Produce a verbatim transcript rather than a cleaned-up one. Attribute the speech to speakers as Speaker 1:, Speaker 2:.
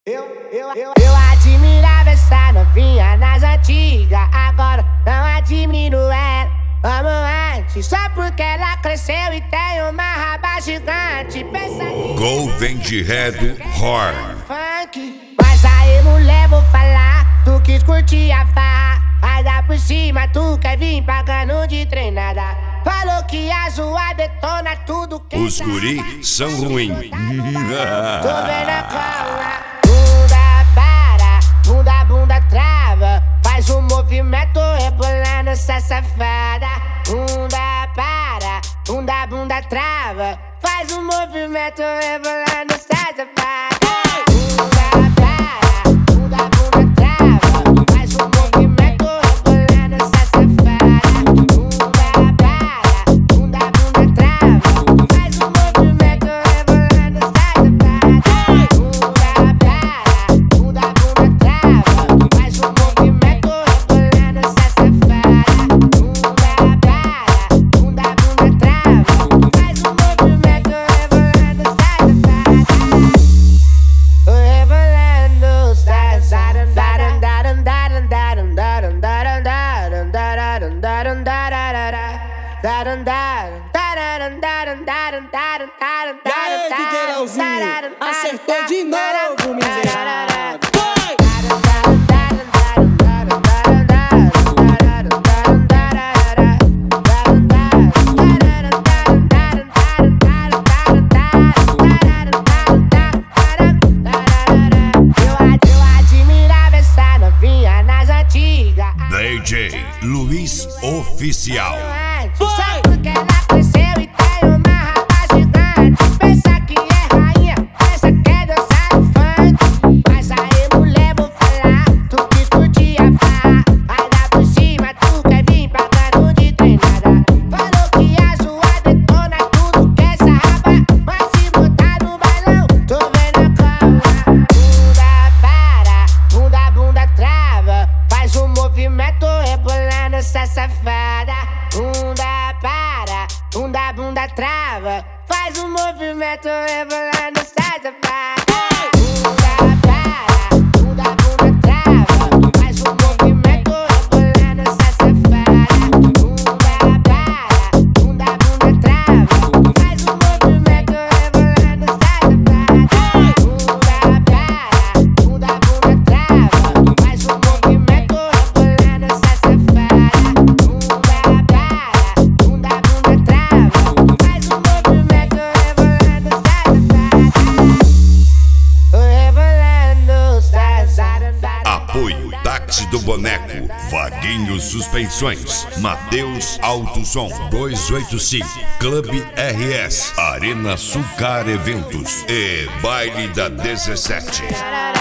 Speaker 1: Eu, eu, eu, eu admirava essa novinha nas antigas, agora não admiro ela como antes. Só porque ela cresceu e tem uma raba gigante. Pensa que
Speaker 2: Golden de Redo Horn.
Speaker 1: Funk. Mas aí, mulher, vou falar, tu quis curtir a farra, mas dá por cima tu quer vir pagando de treinada. Falou que a zoa detona tudo que
Speaker 2: Os guri são ruins.
Speaker 1: tô vendo a cola. Bunda para, bunda, bunda trava, faz um movimento rebolando essa safada. Bunda para, bunda, bunda trava, faz um movimento rebolando essa safada. Bunda para, bunda, bunda trava, faz um movimento rebolando essa safada. Bunda para, bunda, bunda trava, faz um movimento rebolando essa safada. Bunda para, bunda, bunda trava, faz um movimento rebolando essa safada. Bunda para, bunda, bunda trava, faz um movimento rebolando essa safada. Tô rebolando essa
Speaker 3: E aí, D J Leozinho, acertou de novo, miserável. Vai!
Speaker 1: Eu admirava essa novinha nas antigas.
Speaker 2: D J Luiz Oficial.
Speaker 1: Só porque ela cresceu e tem uma raba gigante. Pensa que é rainha, pensa que é dançar no funk. Mas aí, mulher, vou falar, tu quis curtir a farra, aí dá por cima tu quer vir pagando de treinada. Falou que a zoa detona tudo que essa raba, mas se botar no bailão, tô vendo a cola. Bunda para, bunda, bunda trava, faz um movimento rebolando essa safada. Bunda para, bunda, bunda trava, faz um movimento rebolando essa safada. Bunda para, bunda, bunda trava, faz um movimento rebolando essa safada. Bunda para, bunda, bunda trava, faz um movimento rebolando essa safada. Bunda para, bunda, bunda trava, faz um movimento rebolando essa safada. Bunda para, bunda, bunda trava, faz um movimento rebolando essa safada. Tô rebolando essa safada.
Speaker 2: Apoio Táxi do Boneco, Vaguinho Suspensões, Mateus Alto Som, dois oito cinco, Clube R S, Arena Sucar Eventos e Baile da dezessete.